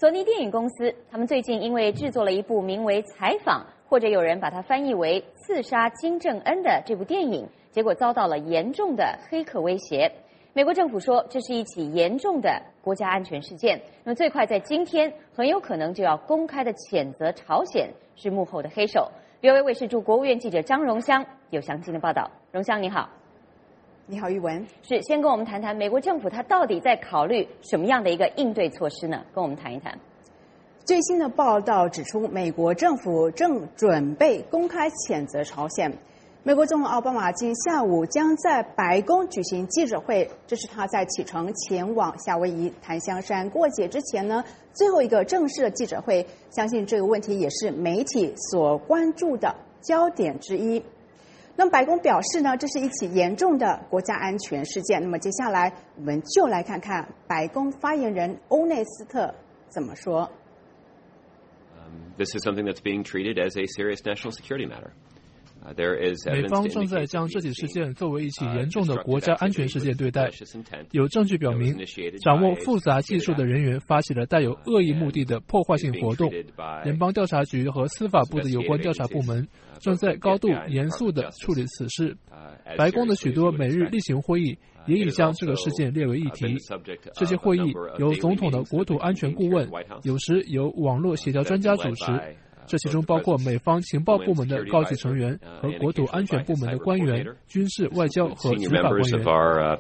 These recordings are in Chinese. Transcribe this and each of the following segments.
索尼电影公司，他们最近因为制作了一部名为《采访》，或者有人把它翻译为《刺杀金正恩》的这部电影，结果遭到了严重的黑客威胁。美国政府说，这是一起严重的国家安全事件。那么最快在今天，很有可能就要公开的谴责朝鲜是幕后的黑手。VOA 卫视驻国务院记者张荣香有详尽的报道。荣香，你好。 你好，玉文。 是，先跟我们谈谈美国政府它到底在考虑什么样的一个应对措施呢？跟我们谈一谈。 最新的报道指出，美国政府正准备公开谴责朝鲜。美国总统奥巴马今天下午将在白宫举行记者会，这是他在启程前往夏威夷檀香山过节之前呢最后一个正式的记者会。相信这个问题也是媒体所关注的焦点之一。那么白宫表示呢，这是一起严重的国家安全事件。那么接下来我们就来看看白宫发言人欧内斯特怎么说。 This is something that's being treated as a serious national security matter. 美方正在将这起事件作为一起严重的国家安全事件对待。有证据表明，掌握复杂技术的人员发起了带有恶意目的的破坏性活动。联邦调查局和司法部的有关调查部门正在高度严肃地处理此事。白宫的许多每日例行会议也已将这个事件列为议题。这些会议由总统的国土安全顾问，有时由网络协调专家主持。这其中包括美方情报部门的高级成员和国土安全部门的官员、军事、外交和执法官员。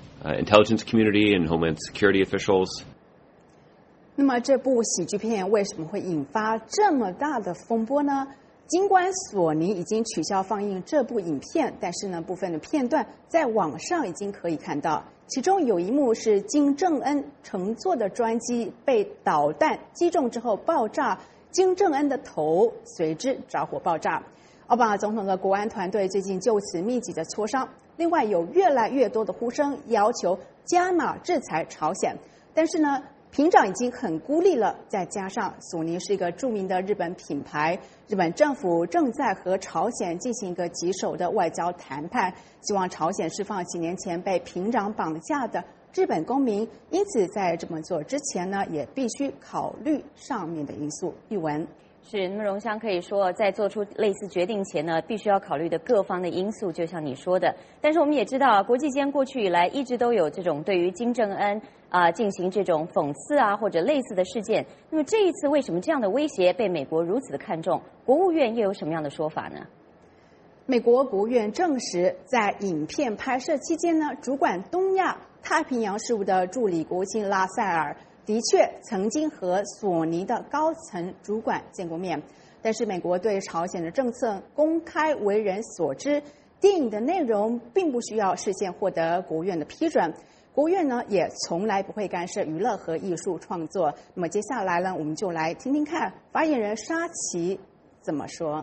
那么这部喜剧片为什么会引发这么大的风波呢？尽管索尼已经取消放映这部影片，但是呢，部分的片段在网上已经可以看到。其中有一幕是金正恩乘坐的专机被导弹击中之后爆炸。金正恩的头随之着火爆炸。奥巴马总统的国安团队最近就此密集的磋商。另外，有越来越多的呼声要求加码制裁朝鲜，但是呢，屏长已经很孤立了。再加上索尼是一个著名的日本品牌，日本政府正在和朝鲜进行一个棘手的外交谈判，希望朝鲜释放几年前被屏长绑架的日本公民，因此在这么做之前呢，也必须考虑上面的因素。玉文。 是，那么荣香可以说，在做出类似决定前呢，必须要考虑的各方的因素，就像你说的。但是我们也知道，国际间过去以来一直都有这种对于金正恩进行这种讽刺或者类似的事件。那么这一次为什么这样的威胁被美国如此的看重？国务院又有什么样的说法呢？ 美国国务院证实，在影片拍摄期间呢，主管东亚太平洋事务的助理国务卿拉塞尔的确曾经和索尼的高层主管见过面，但是美国对朝鲜的政策公开为人所知，电影的内容并不需要事先获得国务院的批准，国务院呢也从来不会干涉娱乐和艺术创作。那么接下来呢，我们就来听听看发言人沙奇怎么说。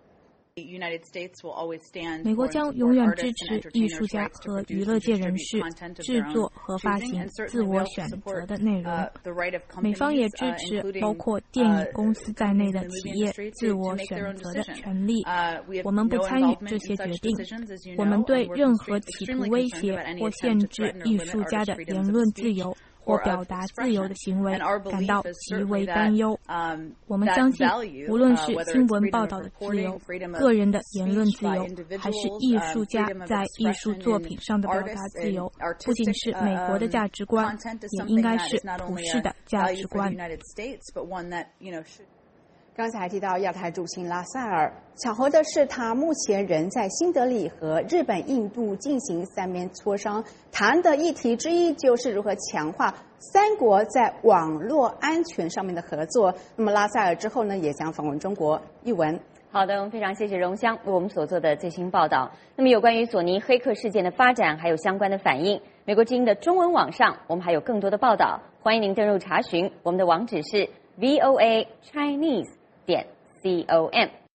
美国将永远支持艺术家和娱乐界人士制作和发行自我选择的内容。美方也支持包括电影公司在内的企业自我选择的权利。我们不参与这些决定。我们对任何企图威胁或限制艺术家的言论自由或表达自由的行为感到极为担忧。我们相信，无论是新闻报道的自由、个人的言论自由，还是艺术家在艺术作品上的表达自由，不仅是美国的价值观，也应该是普世的价值观。 刚才提到亚太驻青拉塞尔，巧合的是，他目前仍在新德里和日本、印度进行3边磋商，谈的议题之一就是如何强化3国在网络安全上面的合作。那么拉塞尔之后呢，也将访问中国。玉文。 好的，我们非常谢谢荣香为我们所做的最新报道。那么有关于索尼黑客事件的发展，还有相关的反应，美国之音的中文网上我们还有更多的报道，欢迎您登入查询，我们的网址是voachinese.com。